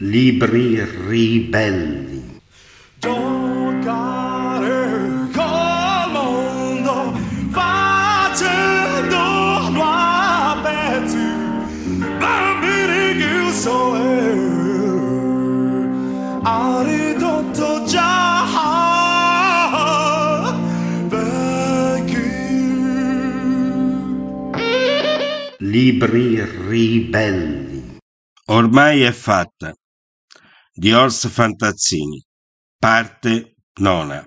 Libri ribelli. Giocare col mondo facendolo a pezzi, bambini chiusi ha ridotto già vecchi. Libri ribelli. Ormai è fatta di Ors Fantazzini, parte 9.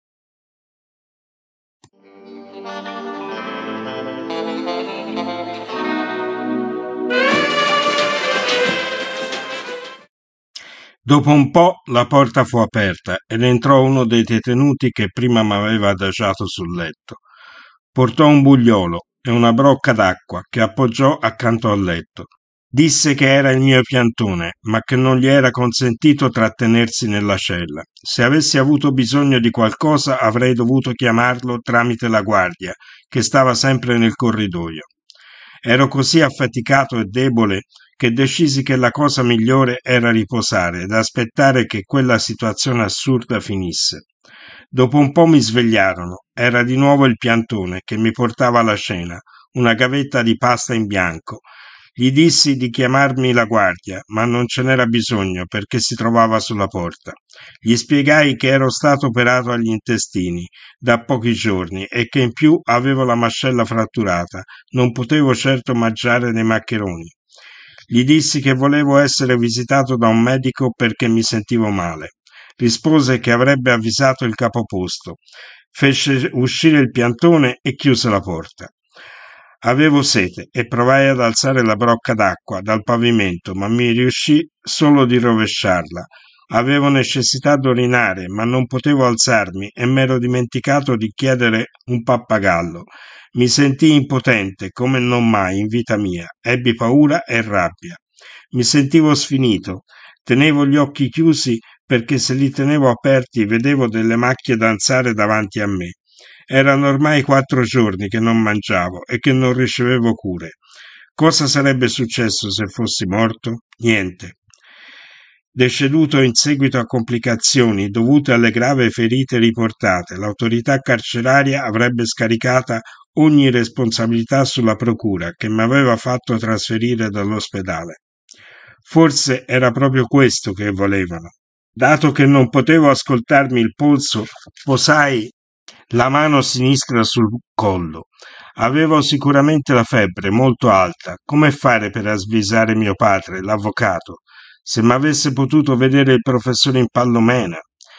Dopo un po' la porta fu aperta ed entrò uno dei detenuti che prima m'aveva adagiato sul letto. Portò un bugliolo e una brocca d'acqua che appoggiò accanto al letto. Disse che era il mio piantone, ma che non gli era consentito trattenersi nella cella. Se avessi avuto bisogno di qualcosa avrei dovuto chiamarlo tramite la guardia, che stava sempre nel corridoio. Ero così affaticato e debole che decisi che la cosa migliore era riposare ed aspettare che quella situazione assurda finisse. Dopo un po' mi svegliarono. Era di nuovo il piantone che mi portava la cena, una gavetta di pasta in bianco. Gli dissi di chiamarmi la guardia, ma non ce n'era bisogno perché si trovava sulla porta. Gli spiegai che ero stato operato agli intestini da pochi giorni e che in più avevo la mascella fratturata, non potevo certo mangiare dei maccheroni. Gli dissi che volevo essere visitato da un medico perché mi sentivo male. Rispose che avrebbe avvisato il capoposto. Fece uscire il piantone e chiuse la porta. Avevo sete e provai ad alzare la brocca d'acqua dal pavimento, ma mi riuscì solo di rovesciarla. Avevo necessità d'urinare, ma non potevo alzarmi e m'ero dimenticato di chiedere un pappagallo. Mi sentii impotente come non mai in vita mia. Ebbi paura e rabbia. Mi sentivo sfinito. Tenevo gli occhi chiusi perché se li tenevo aperti vedevo delle macchie danzare davanti a me. Erano ormai 4 giorni che non mangiavo e che non ricevevo cure. Cosa sarebbe successo se fossi morto? Niente. Deceduto in seguito a complicazioni dovute alle gravi ferite riportate, l'autorità carceraria avrebbe scaricata ogni responsabilità sulla procura che mi aveva fatto trasferire dall'ospedale. Forse era proprio questo che volevano. Dato che non potevo ascoltarmi il polso, posai la mano sinistra sul collo. Avevo sicuramente la febbre molto alta. Come fare per avvisare mio padre, l'avvocato? Se m'avesse potuto vedere il professore Impallomena.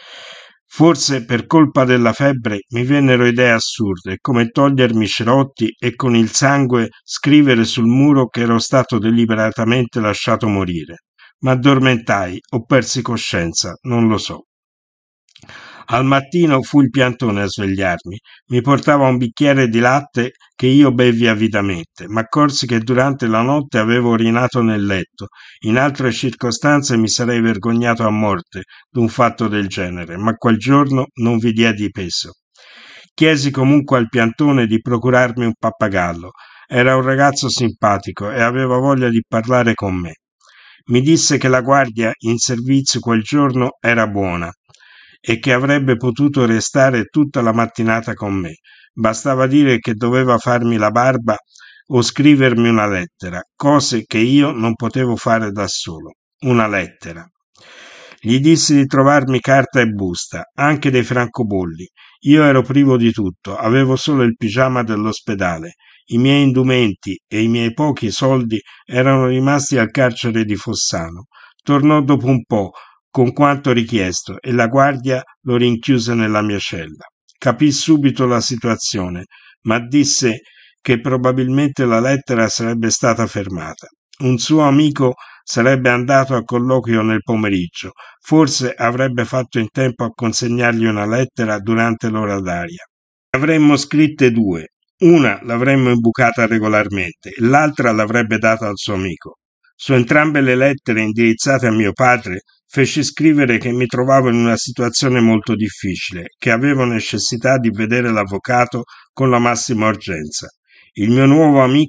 Forse per colpa della febbre mi vennero idee assurde, come togliermi i cerotti e con il sangue scrivere sul muro che ero stato deliberatamente lasciato morire. M'addormentai o persi coscienza, non lo so. Al mattino fu il piantone a svegliarmi. Mi portava un bicchiere di latte che io bevvi avidamente. M'accorsi che durante la notte avevo urinato nel letto. In altre circostanze mi sarei vergognato a morte d'un fatto del genere, ma quel giorno non vi diedi peso. Chiesi comunque al piantone di procurarmi un pappagallo. Era un ragazzo simpatico e aveva voglia di parlare con me. Mi disse che la guardia in servizio quel giorno era buona e che avrebbe potuto restare tutta la mattinata con me. Bastava dire che doveva farmi la barba o scrivermi una lettera, cose che io non potevo fare da solo. Una lettera. Gli dissi di trovarmi carta e busta, anche dei francobolli. Io ero privo di tutto, avevo solo il pigiama dell'ospedale. I miei indumenti e i miei pochi soldi erano rimasti al carcere di Fossano. Tornò dopo un po', con quanto richiesto, e la guardia lo rinchiuse nella mia cella. Capì subito la situazione, ma disse che probabilmente la lettera sarebbe stata fermata. Un suo amico sarebbe andato a colloquio nel pomeriggio, forse avrebbe fatto in tempo a consegnargli una lettera durante l'ora d'aria. Avremmo scritte 2, una l'avremmo imbucata regolarmente e l'altra l'avrebbe data al suo amico. Su entrambe le lettere indirizzate a mio padre feci scrivere che mi trovavo in una situazione molto difficile, che avevo necessità di vedere l'avvocato con la massima urgenza. Il mio nuovo amico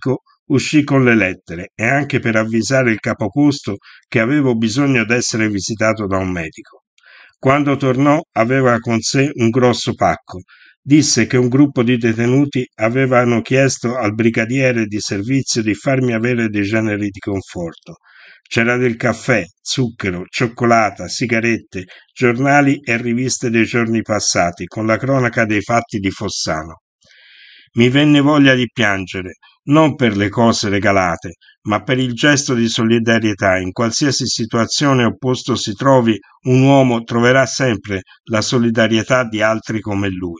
uscì con le lettere e anche per avvisare il capoposto che avevo bisogno d'essere visitato da un medico. Quando tornò aveva con sé un grosso pacco. Disse che un gruppo di detenuti avevano chiesto al brigadiere di servizio di farmi avere dei generi di conforto. C'era del caffè, zucchero, cioccolata, sigarette, giornali e riviste dei giorni passati, con la cronaca dei fatti di Fossano. Mi venne voglia di piangere, non per le cose regalate, ma per il gesto di solidarietà. In qualsiasi situazione o posto si trovi, un uomo troverà sempre la solidarietà di altri come lui.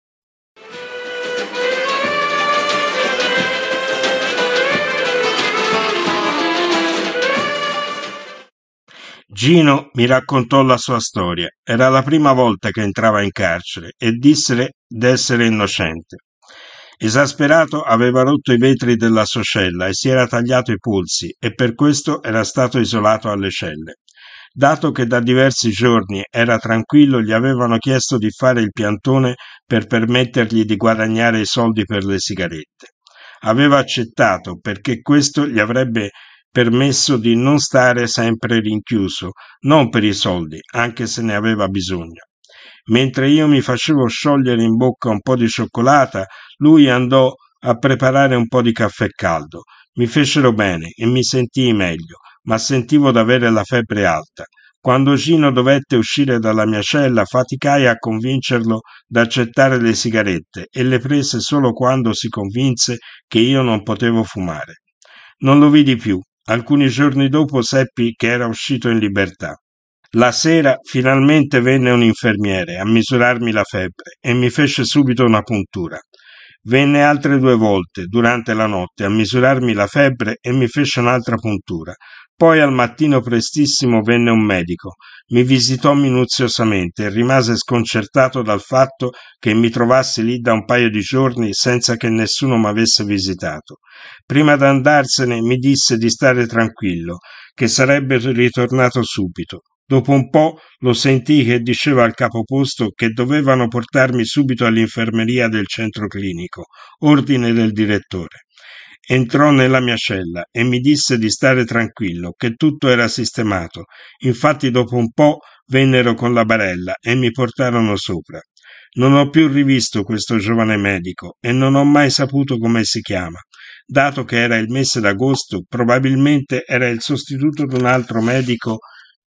Gino mi raccontò la sua storia. Era la prima volta che entrava in carcere e disse d'essere innocente. Esasperato aveva rotto i vetri della sua cella e si era tagliato i polsi e per questo era stato isolato alle celle. Dato che da diversi giorni era tranquillo, gli avevano chiesto di fare il piantone per permettergli di guadagnare i soldi per le sigarette. Aveva accettato perché questo gli avrebbe permesso di non stare sempre rinchiuso, non per i soldi, anche se ne aveva bisogno. Mentre io mi facevo sciogliere in bocca un po' di cioccolata, lui andò a preparare un po' di caffè caldo. Mi fecero bene e mi sentii meglio, ma sentivo d'avere la febbre alta. Quando Gino dovette uscire dalla mia cella, faticai a convincerlo d'accettare le sigarette e le prese solo quando si convinse che io non potevo fumare. Non lo vidi più. Alcuni giorni dopo seppi che era uscito in libertà. La sera finalmente venne un infermiere a misurarmi la febbre e mi fece subito una puntura. Venne altre 2 volte durante la notte a misurarmi la febbre e mi fece un'altra puntura. Poi al mattino prestissimo venne un medico, mi visitò minuziosamente e rimase sconcertato dal fatto che mi trovassi lì da un paio di giorni senza che nessuno m'avesse visitato. Prima d'andarsene mi disse di stare tranquillo, che sarebbe ritornato subito. Dopo un po' lo sentii che diceva al capoposto che dovevano portarmi subito all'infermeria del centro clinico, ordine del direttore. Entrò nella mia cella e mi disse di stare tranquillo, che tutto era sistemato. Infatti dopo un po' vennero con la barella e mi portarono sopra. Non ho più rivisto questo giovane medico e non ho mai saputo come si chiama. Dato che era il mese d'agosto, probabilmente era il sostituto di un altro medico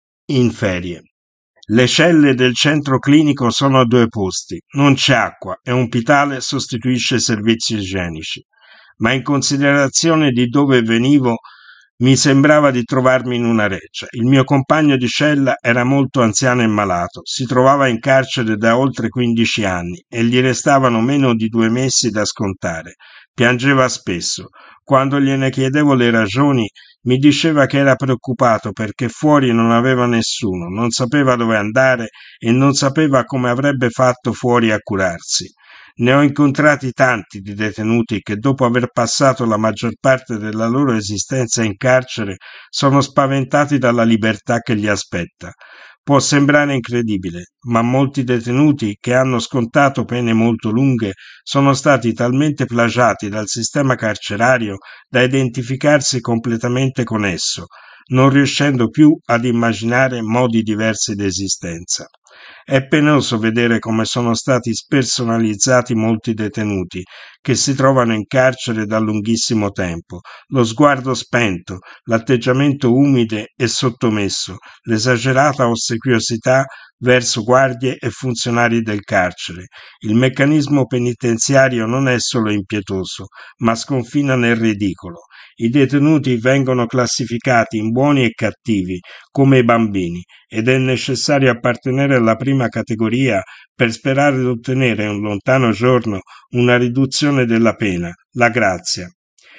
in ferie. Le celle del centro clinico sono a 2 posti, non c'è acqua e un pitale sostituisce i servizi igienici. Ma in considerazione di dove venivo mi sembrava di trovarmi in una reggia. Il mio compagno di cella era molto anziano e malato, si trovava in carcere da oltre 15 anni e gli restavano meno di 2 mesi da scontare. Piangeva spesso. Quando gliene chiedevo le ragioni, mi diceva che era preoccupato perché fuori non aveva nessuno, non sapeva dove andare e non sapeva come avrebbe fatto fuori a curarsi. Ne ho incontrati tanti di detenuti che dopo aver passato la maggior parte della loro esistenza in carcere sono spaventati dalla libertà che gli aspetta. Può sembrare incredibile, ma molti detenuti che hanno scontato pene molto lunghe sono stati talmente plagiati dal sistema carcerario da identificarsi completamente con esso, non riuscendo più ad immaginare modi diversi di esistenza. È penoso vedere come sono stati spersonalizzati molti detenuti che si trovano in carcere da lunghissimo tempo, lo sguardo spento, l'atteggiamento umile e sottomesso, l'esagerata ossequiosità verso guardie e funzionari del carcere. Il meccanismo penitenziario non è solo impietoso, ma sconfina nel ridicolo. I detenuti vengono classificati in buoni e cattivi, come i bambini, ed è necessario appartenere alla prima categoria per sperare di ottenere un lontano giorno una riduzione della pena, la grazia.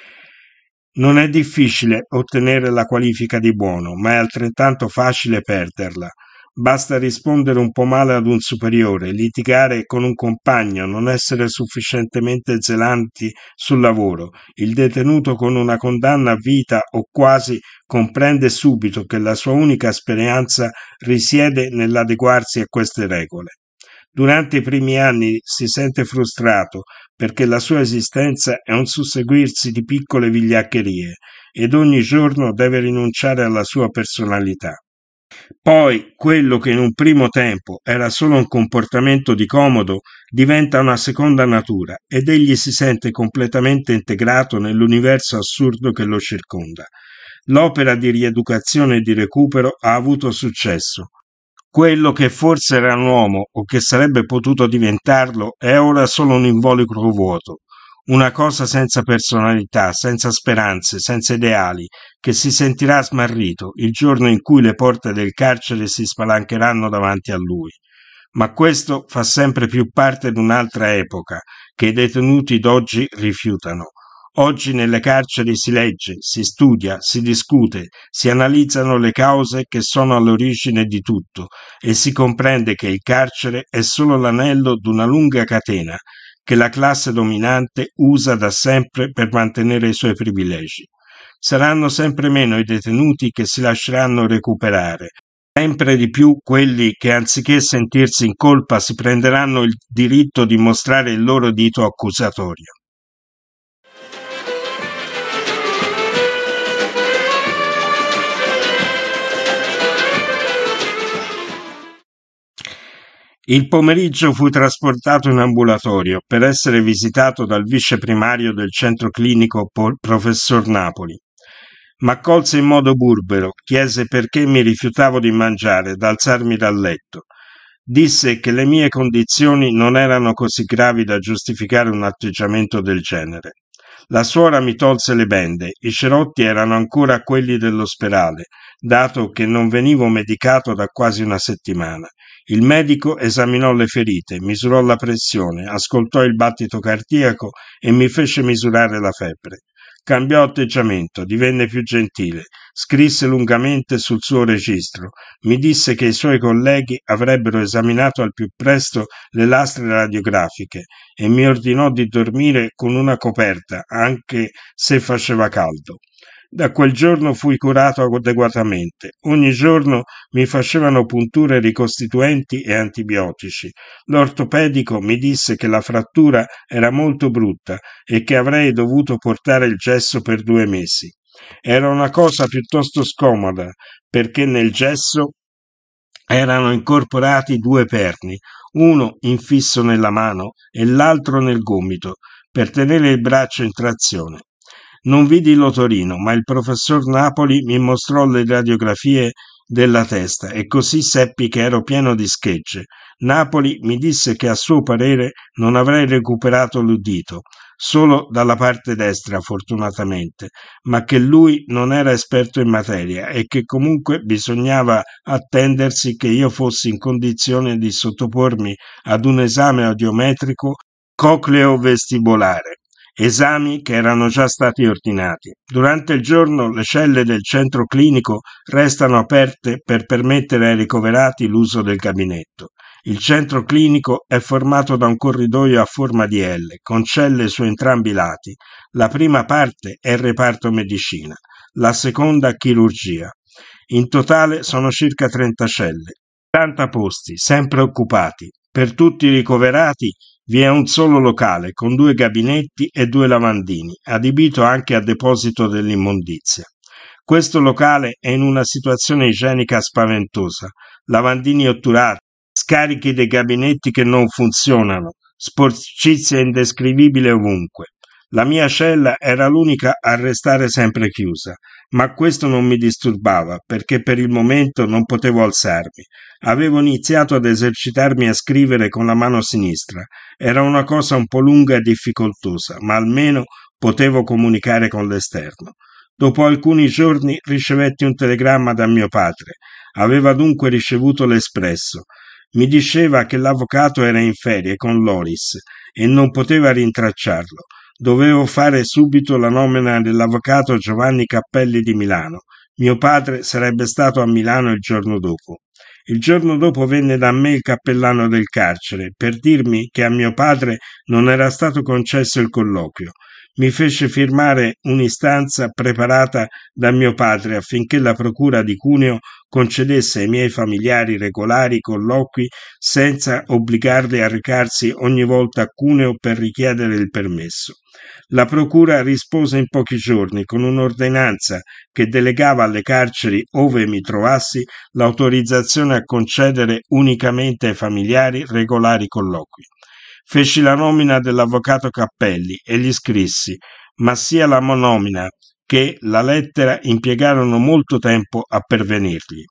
Non è difficile ottenere la qualifica di buono, ma è altrettanto facile perderla. Basta rispondere un po' male ad un superiore, litigare con un compagno, non essere sufficientemente zelanti sul lavoro. Il detenuto con una condanna a vita o quasi comprende subito che la sua unica speranza risiede nell'adeguarsi a queste regole. Durante i primi anni si sente frustrato perché la sua esistenza è un susseguirsi di piccole vigliaccherie ed ogni giorno deve rinunciare alla sua personalità. Poi quello che in un primo tempo era solo un comportamento di comodo diventa una seconda natura ed egli si sente completamente integrato nell'universo assurdo che lo circonda. L'opera di rieducazione e di recupero ha avuto successo. Quello che forse era un uomo o che sarebbe potuto diventarlo è ora solo un involucro vuoto, una cosa senza personalità, senza speranze, senza ideali, che si sentirà smarrito il giorno in cui le porte del carcere si spalancheranno davanti a lui. Ma questo fa sempre più parte di un'altra epoca che i detenuti d'oggi rifiutano. Oggi nelle carceri si legge, si studia, si discute, si analizzano le cause che sono all'origine di tutto e si comprende che il carcere è solo l'anello di una lunga catena che la classe dominante usa da sempre per mantenere i suoi privilegi. Saranno sempre meno i detenuti che si lasceranno recuperare, sempre di più quelli che anziché sentirsi in colpa si prenderanno il diritto di mostrare il loro dito accusatorio. Il pomeriggio fui trasportato in ambulatorio per essere visitato dal vice primario del centro clinico professor Napoli. M'accolse in modo burbero, chiese perché mi rifiutavo di mangiare, d'alzarmi dal letto. Disse che le mie condizioni non erano così gravi da giustificare un atteggiamento del genere. La suora mi tolse le bende, i cerotti erano ancora quelli dell'ospedale, dato che non venivo medicato da quasi una settimana. Il medico esaminò le ferite, misurò la pressione, ascoltò il battito cardiaco e mi fece misurare la febbre. Cambiò atteggiamento, divenne più gentile, scrisse lungamente sul suo registro, mi disse che i suoi colleghi avrebbero esaminato al più presto le lastre radiografiche e mi ordinò di dormire con una coperta, anche se faceva caldo. Da quel giorno fui curato adeguatamente. Ogni giorno mi facevano punture ricostituenti e antibiotici. L'ortopedico mi disse che la frattura era molto brutta e che avrei dovuto portare il gesso per 2 mesi. Era una cosa piuttosto scomoda, perché nel gesso erano incorporati 2 perni, uno infisso nella mano e l'altro nel gomito, per tenere il braccio in trazione. Non vidi l'otorino, ma il professor Napoli mi mostrò le radiografie della testa e così seppi che ero pieno di schegge. Napoli mi disse che a suo parere non avrei recuperato l'udito, solo dalla parte destra fortunatamente, ma che lui non era esperto in materia e che comunque bisognava attendersi che io fossi in condizione di sottopormi ad un esame audiometrico cocleo-vestibolare. Esami che erano già stati ordinati. Durante il giorno le celle del centro clinico restano aperte per permettere ai ricoverati l'uso del gabinetto. Il centro clinico è formato da un corridoio a forma di L, con celle su entrambi i lati. La prima parte è il reparto medicina, la seconda chirurgia. In totale sono circa 30 celle, 80 posti, sempre occupati. Per tutti i ricoverati vi è un solo locale con 2 gabinetti e 2 lavandini, adibito anche a deposito dell'immondizia. Questo locale è in una situazione igienica spaventosa, lavandini otturati, scarichi dei gabinetti che non funzionano, sporcizia indescrivibile ovunque. La mia cella era l'unica a restare sempre chiusa, ma questo non mi disturbava perché per il momento non potevo alzarmi. Avevo iniziato ad esercitarmi a scrivere con la mano sinistra. Era una cosa un po' lunga e difficoltosa, ma almeno potevo comunicare con l'esterno. Dopo alcuni giorni ricevetti un telegramma da mio padre. Aveva dunque ricevuto l'espresso. Mi diceva che l'avvocato era in ferie con Loris e non poteva rintracciarlo. Dovevo fare subito la nomina dell'avvocato Giovanni Cappelli di Milano. Mio padre sarebbe stato a Milano il giorno dopo. Il giorno dopo venne da me il cappellano del carcere per dirmi che a mio padre non era stato concesso il colloquio. mi fece firmare un'istanza preparata da mio padre affinché la procura di Cuneo concedesse ai miei familiari regolari colloqui senza obbligarli a recarsi ogni volta a Cuneo per richiedere il permesso. La procura rispose in pochi giorni con un'ordinanza che delegava alle carceri ove mi trovassi l'autorizzazione a concedere unicamente ai familiari regolari colloqui. Feci la nomina dell'avvocato Cappelli e gli scrissi, ma sia la nomina che la lettera impiegarono molto tempo a pervenirgli.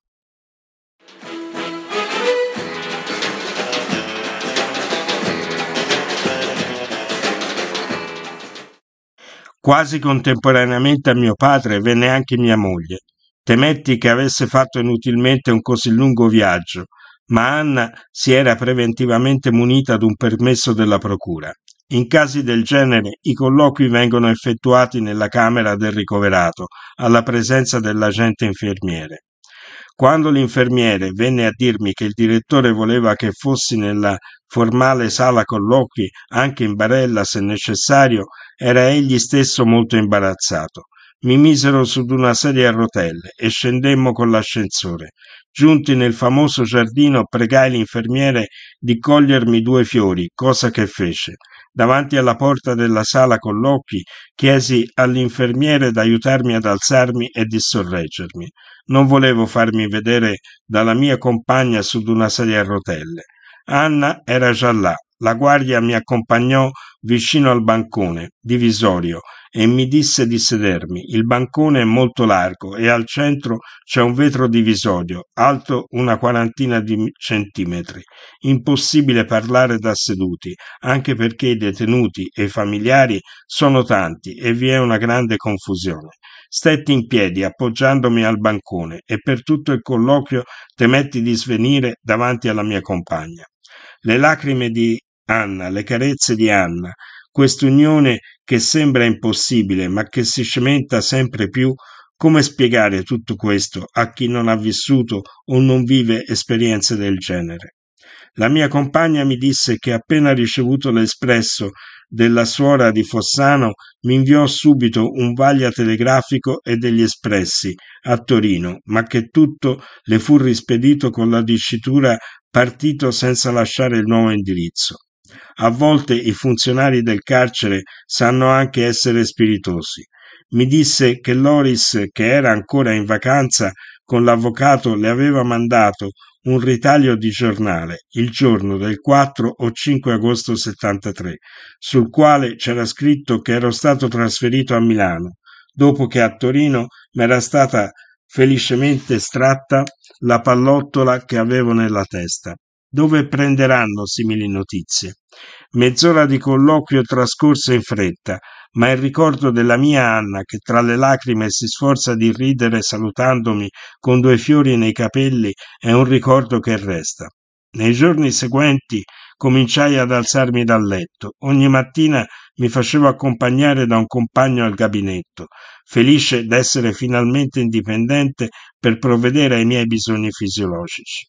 Quasi contemporaneamente a mio padre venne anche mia moglie. Temetti che avesse fatto inutilmente un così lungo viaggio, ma Anna si era preventivamente munita d'un permesso della procura. In casi del genere i colloqui vengono effettuati nella camera del ricoverato, alla presenza dell'agente infermiere. Quando l'infermiere venne a dirmi che il direttore voleva che fossi nella formale sala colloqui, anche in barella se necessario, era egli stesso molto imbarazzato. Mi misero su d'una sedia a rotelle e scendemmo con l'ascensore. Giunti nel famoso giardino, pregai l'infermiere di cogliermi 2 fiori, cosa che fece. Davanti alla porta della sala colloqui chiesi all'infermiere d'aiutarmi ad alzarmi e di sorreggermi. Non volevo farmi vedere dalla mia compagna su d'una sedia a rotelle. Anna era già là. La guardia mi accompagnò vicino al bancone divisorio e mi disse di sedermi. Il bancone è molto largo e al centro c'è un vetro divisorio, alto una quarantina di centimetri. Impossibile parlare da seduti, anche perché i detenuti e i familiari sono tanti e vi è una grande confusione. Stetti in piedi, appoggiandomi al bancone, e per tutto il colloquio temetti di svenire davanti alla mia compagna. Le lacrime di Anna, le carezze di Anna, quest'unione che sembra impossibile ma che si cementa sempre più, come spiegare tutto questo a chi non ha vissuto o non vive esperienze del genere? La mia compagna mi disse che appena ricevuto l'espresso della suora di Fossano mi inviò subito un vaglia telegrafico e degli espressi a Torino, ma che tutto le fu rispedito con la dicitura partito senza lasciare il nuovo indirizzo. A volte i funzionari del carcere sanno anche essere spiritosi. Mi disse che Loris, che era ancora in vacanza con l'avvocato, le aveva mandato un ritaglio di giornale, il giorno del 4 o 5 agosto 73, sul quale c'era scritto che ero stato trasferito a Milano, dopo che a Torino m'era stata felicemente estratta la pallottola che avevo nella testa. Dove prenderanno simili notizie? Mezz'ora di colloquio trascorse in fretta, ma il ricordo della mia Anna, che tra le lacrime si sforza di ridere salutandomi con 2 fiori nei capelli, è un ricordo che resta. Nei giorni seguenti cominciai ad alzarmi dal letto. Ogni mattina mi facevo accompagnare da un compagno al gabinetto, felice d'essere finalmente indipendente per provvedere ai miei bisogni fisiologici.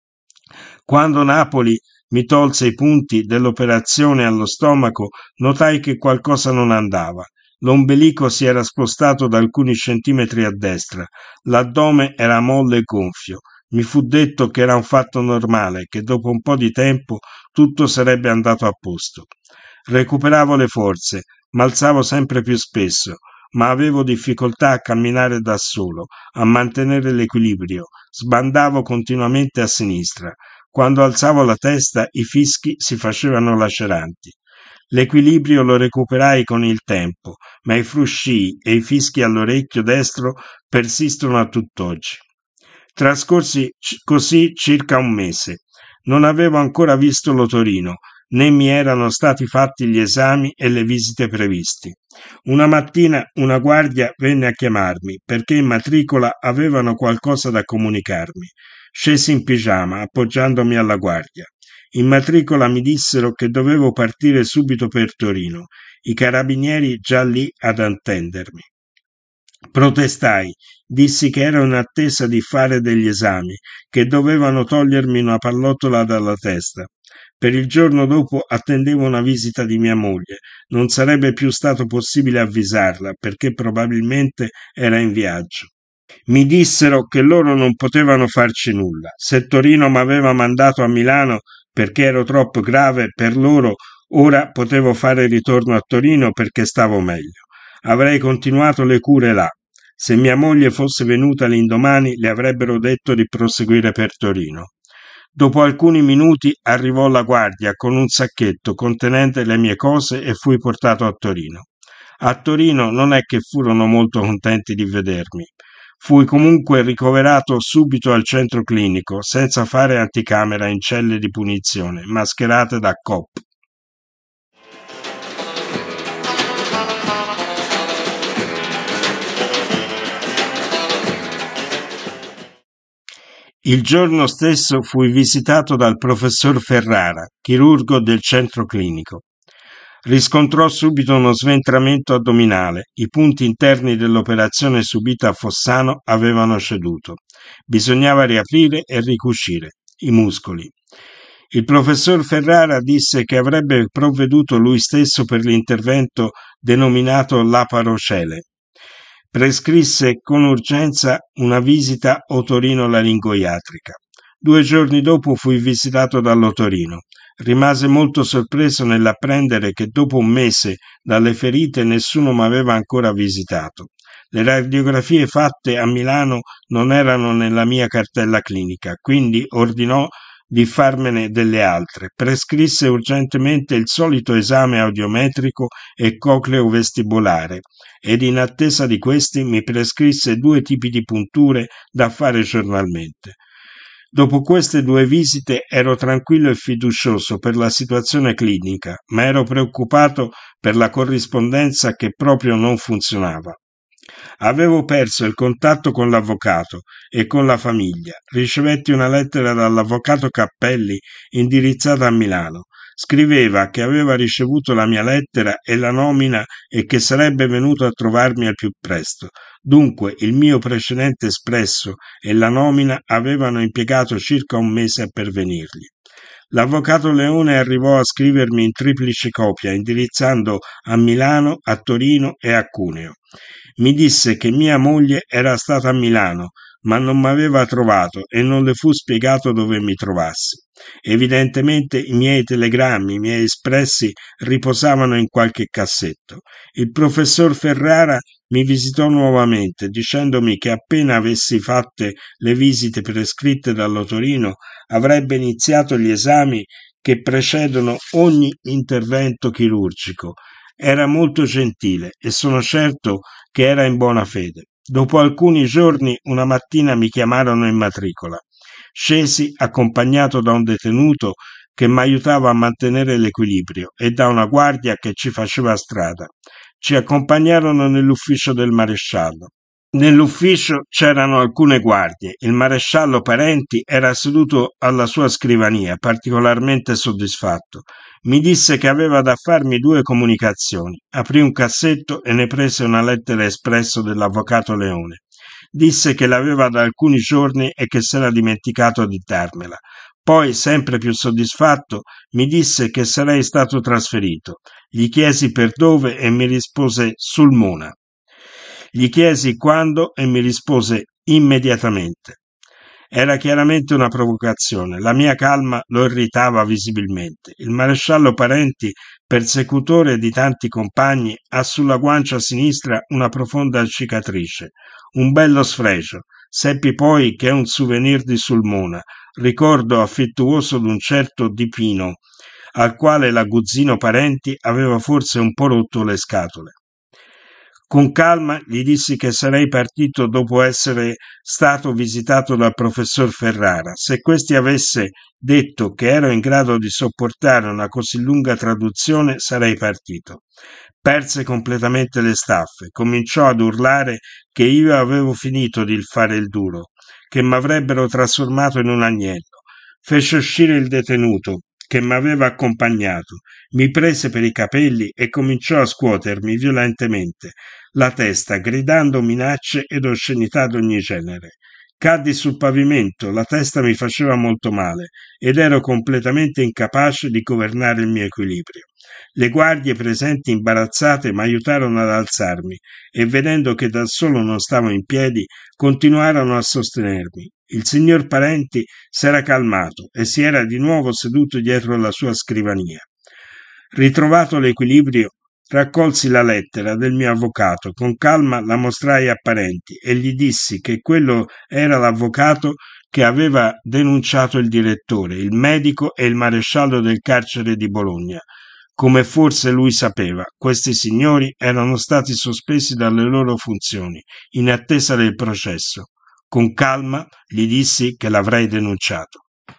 Quando Napoli mi tolse i punti dell'operazione allo stomaco, notai che qualcosa non andava. L'ombelico si era spostato da alcuni centimetri a destra, l'addome era molle e gonfio. Mi fu detto che era un fatto normale, che dopo un po' di tempo tutto sarebbe andato a posto. Recuperavo le forze, m'alzavo sempre più spesso, ma avevo difficoltà a camminare da solo, a mantenere l'equilibrio, sbandavo continuamente a sinistra. Quando alzavo la testa i fischi si facevano laceranti. L'equilibrio lo recuperai con il tempo, ma i fruscii e i fischi all'orecchio destro persistono a tutt'oggi. Trascorsi così circa un mese. Non avevo ancora visto l'otorino, né mi erano stati fatti gli esami e le visite previsti. Una mattina una guardia venne a chiamarmi perché in matricola avevano qualcosa da comunicarmi. Scesi in pigiama, appoggiandomi alla guardia. In matricola mi dissero che dovevo partire subito per Torino, i carabinieri già lì ad attendermi. Protestai, dissi che ero in attesa di fare degli esami, che dovevano togliermi una pallottola dalla testa. Per il giorno dopo attendevo una visita di mia moglie. Non sarebbe più stato possibile avvisarla perché probabilmente era in viaggio. Mi dissero che loro non potevano farci nulla. Se Torino m'aveva mandato a Milano perché ero troppo grave per loro, ora potevo fare ritorno a Torino perché stavo meglio. Avrei continuato le cure là. Se mia moglie fosse venuta l'indomani, le avrebbero detto di proseguire per Torino. Dopo alcuni minuti arrivò la guardia con un sacchetto contenente le mie cose e fui portato a Torino. A Torino non è che furono molto contenti di vedermi. Fui comunque ricoverato subito al centro clinico, senza fare anticamera in celle di punizione, mascherate da cop. Il giorno stesso fui visitato dal professor Ferrara, chirurgo del centro clinico. Riscontrò subito uno sventramento addominale. I punti interni dell'operazione subita a Fossano avevano ceduto. Bisognava riaprire e ricucire i muscoli. Il professor Ferrara disse che avrebbe provveduto lui stesso per l'intervento denominato laparocele. Prescrisse con urgenza una visita otorino-laringoiatrica. 2 giorni dopo fui visitato dall'otorino. Rimase molto sorpreso nell'apprendere che dopo un mese dalle ferite nessuno m'aveva ancora visitato. Le radiografie fatte a Milano non erano nella mia cartella clinica, quindi ordinò di farmene delle altre. Prescrisse urgentemente il solito esame audiometrico e cocleo-vestibolare ed in attesa di questi mi prescrisse 2 tipi di punture da fare giornalmente. Dopo queste 2 visite ero tranquillo e fiducioso per la situazione clinica, ma ero preoccupato per la corrispondenza che proprio non funzionava. Avevo perso il contatto con l'avvocato e con la famiglia. Ricevetti una lettera dall'avvocato Cappelli indirizzata a Milano. Scriveva che aveva ricevuto la mia lettera e la nomina e che sarebbe venuto a trovarmi al più presto. Dunque il mio precedente espresso e la nomina avevano impiegato circa un mese a pervenirgli. L'avvocato Leone arrivò a scrivermi in triplice copia, indirizzando a Milano, a Torino e a Cuneo. Mi disse che mia moglie era stata a Milano, ma non m'aveva trovato e non le fu spiegato dove mi trovassi. Evidentemente i miei telegrammi, i miei espressi riposavano in qualche cassetto. Il professor Ferrara mi visitò nuovamente, dicendomi che appena avessi fatte le visite prescritte dall'otorino avrebbe iniziato gli esami che precedono ogni intervento chirurgico. Era molto gentile e sono certo che era in buona fede. Dopo alcuni giorni, una mattina mi chiamarono in matricola. Scesi accompagnato da un detenuto che m'aiutava a mantenere l'equilibrio e da una guardia che ci faceva strada. Ci accompagnarono nell'ufficio del maresciallo. Nell'ufficio c'erano alcune guardie. Il maresciallo Parenti era seduto alla sua scrivania, particolarmente soddisfatto. Mi disse che aveva da farmi 2 comunicazioni. Aprì un cassetto e ne prese una lettera espresso dell'avvocato Leone. Disse che l'aveva da alcuni giorni e che s'era dimenticato di darmela. Poi, sempre più soddisfatto, mi disse che sarei stato trasferito. Gli chiesi per dove e mi rispose Sulmona. Gli chiesi quando e mi rispose immediatamente. Era chiaramente una provocazione. La mia calma lo irritava visibilmente. Il maresciallo Parenti, persecutore di tanti compagni, ha sulla guancia sinistra una profonda cicatrice, un bello sfregio. Seppi poi che è un souvenir di Sulmona, ricordo affettuoso d'un certo Di Pino, al quale l'Aguzzino Parenti aveva forse un po' rotto le scatole. Con calma gli dissi che sarei partito dopo essere stato visitato dal professor Ferrara. Se questi avesse detto che ero in grado di sopportare una così lunga traduzione, sarei partito. Perse completamente le staffe, cominciò ad urlare che io avevo finito di fare il duro, che m'avrebbero trasformato in un agnello. Fece uscire il detenuto, che m'aveva accompagnato, mi prese per i capelli e cominciò a scuotermi violentemente la testa, gridando minacce ed oscenità d'ogni genere. Caddi sul pavimento, la testa mi faceva molto male ed ero completamente incapace di governare il mio equilibrio. Le guardie presenti imbarazzate mi aiutarono ad alzarmi e vedendo che da solo non stavo in piedi, continuarono a sostenermi. Il signor Parenti s'era calmato e si era di nuovo seduto dietro la sua scrivania. Ritrovato l'equilibrio, raccolsi la lettera del mio avvocato, con calma la mostrai a Parenti e gli dissi che quello era l'avvocato che aveva denunciato il direttore, il medico e il maresciallo del carcere di Bologna. Come forse lui sapeva, questi signori erano stati sospesi dalle loro funzioni, in attesa del processo. Con calma gli dissi che l'avrei denunciato.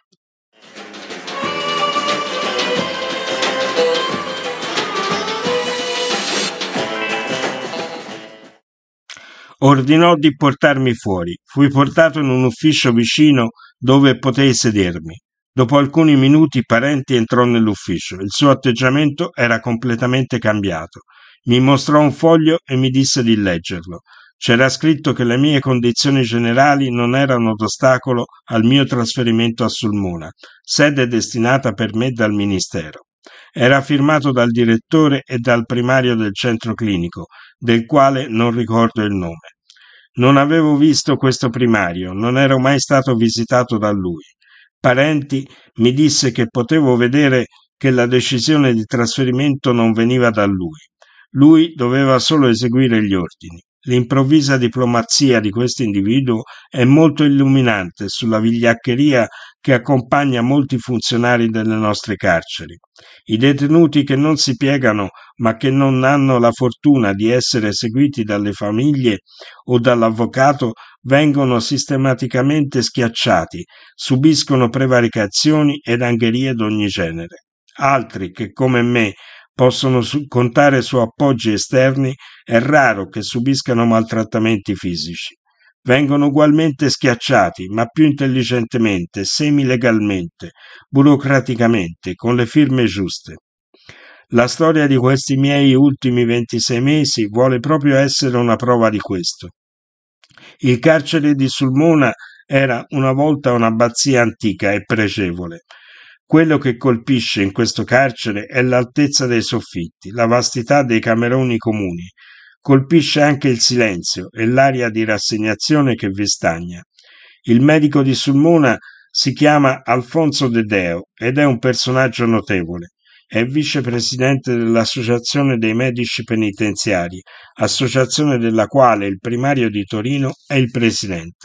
Ordinò di portarmi fuori. Fui portato in un ufficio vicino dove potei sedermi. Dopo alcuni minuti Parenti entrò nell'ufficio. Il suo atteggiamento era completamente cambiato. Mi mostrò un foglio e mi disse di leggerlo. C'era scritto che le mie condizioni generali non erano d'ostacolo al mio trasferimento a Sulmona, sede destinata per me dal Ministero. Era firmato dal direttore e dal primario del centro clinico, del quale non ricordo il nome. Non avevo visto questo primario, non ero mai stato visitato da lui. Parenti mi disse che potevo vedere che la decisione di trasferimento non veniva da lui. Lui doveva solo eseguire gli ordini. L'improvvisa diplomazia di questo individuo è molto illuminante sulla vigliaccheria che accompagna molti funzionari delle nostre carceri. I detenuti che non si piegano ma che non hanno la fortuna di essere seguiti dalle famiglie o dall'avvocato vengono sistematicamente schiacciati, subiscono prevaricazioni ed angherie d'ogni genere. Altri che, come me, possono contare su appoggi esterni, è raro che subiscano maltrattamenti fisici. Vengono ugualmente schiacciati, ma più intelligentemente, semilegalmente, burocraticamente, con le firme giuste. La storia di questi miei ultimi 26 mesi vuole proprio essere una prova di questo. Il carcere di Sulmona era una volta un'abbazia antica e pregevole. Quello che colpisce in questo carcere è l'altezza dei soffitti, la vastità dei cameroni comuni. Colpisce anche il silenzio e l'aria di rassegnazione che vi stagna. Il medico di Sulmona si chiama Alfonso De Deo ed è un personaggio notevole. È vicepresidente dell'Associazione dei Medici Penitenziari, associazione della quale il primario di Torino è il presidente.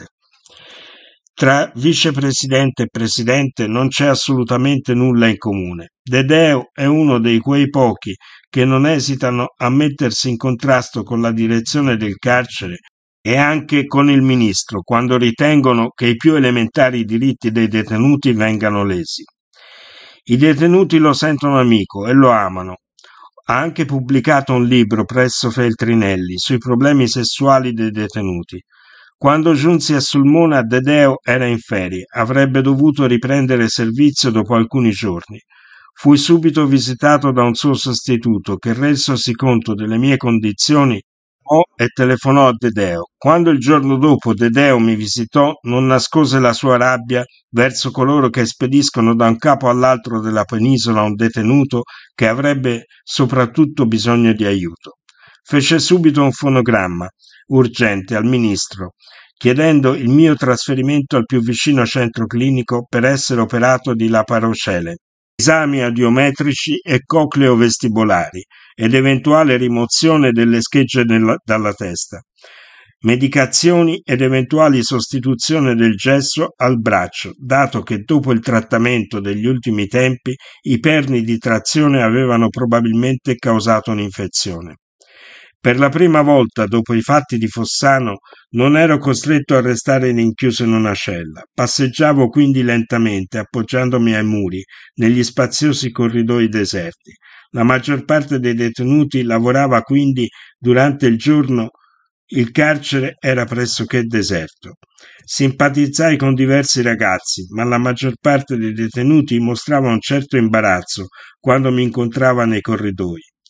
Tra vicepresidente e presidente non c'è assolutamente nulla in comune. De Deo è uno dei quei pochi che non esitano a mettersi in contrasto con la direzione del carcere e anche con il ministro quando ritengono che i più elementari diritti dei detenuti vengano lesi. I detenuti lo sentono amico e lo amano. Ha anche pubblicato un libro presso Feltrinelli sui problemi sessuali dei detenuti. Quando giunsi a Sulmona, De Deo era in ferie, avrebbe dovuto riprendere servizio dopo alcuni giorni. Fui subito visitato da un suo sostituto che, resosi conto delle mie condizioni, e telefonò a De Deo. Quando il giorno dopo De Deo mi visitò, non nascose la sua rabbia verso coloro che spediscono da un capo all'altro della penisola un detenuto che avrebbe soprattutto bisogno di aiuto. Fece subito un fonogramma urgente al ministro, chiedendo il mio trasferimento al più vicino centro clinico per essere operato di laparocele, esami audiometrici e cocleo-vestibolari ed eventuale rimozione delle schegge dalla testa, medicazioni ed eventuali sostituzione del gesso al braccio, dato che dopo il trattamento degli ultimi tempi i perni di trazione avevano probabilmente causato un'infezione. Per la prima volta dopo i fatti di Fossano non ero costretto a restare rinchiuso in una cella. Passeggiavo quindi lentamente, appoggiandomi ai muri, negli spaziosi corridoi deserti. La maggior parte dei detenuti lavorava quindi durante il giorno. Il carcere era pressoché deserto. Simpatizzai con diversi ragazzi, ma la maggior parte dei detenuti mostrava un certo imbarazzo quando mi incontrava nei corridoi.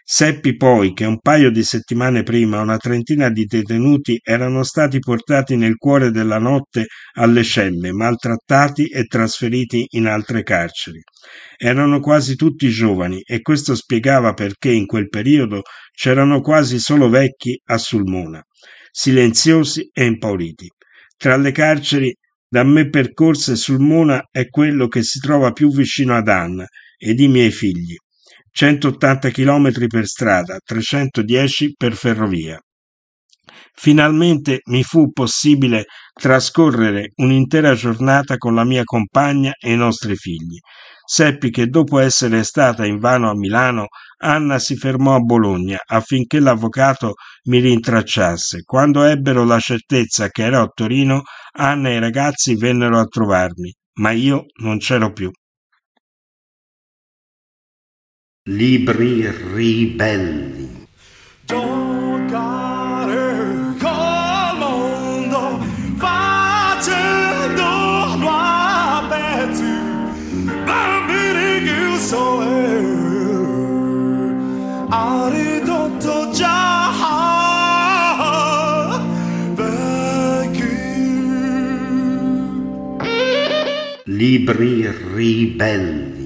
Seppi poi che un paio di settimane prima una trentina di detenuti erano stati portati nel cuore della notte alle celle, maltrattati e trasferiti in altre carceri. Erano quasi tutti giovani e questo spiegava perché in quel periodo c'erano quasi solo vecchi a Sulmona, silenziosi e impauriti. Tra le carceri da me percorse, Sulmona è quello che si trova più vicino ad Anna ed i miei figli. 180 chilometri per strada, 310 per ferrovia. Finalmente mi fu possibile trascorrere un'intera giornata con la mia compagna e i nostri figli. Seppi che dopo essere stata invano a Milano, Anna si fermò a Bologna affinché l'avvocato mi rintracciasse. Quando ebbero la certezza che ero a Torino, Anna e i ragazzi vennero a trovarmi, ma io non c'ero più. Libri ribelli. Giocare col mondo facendolo a pezzi, bambini chiusi ha ridotto già vecchi. Libri ribelli.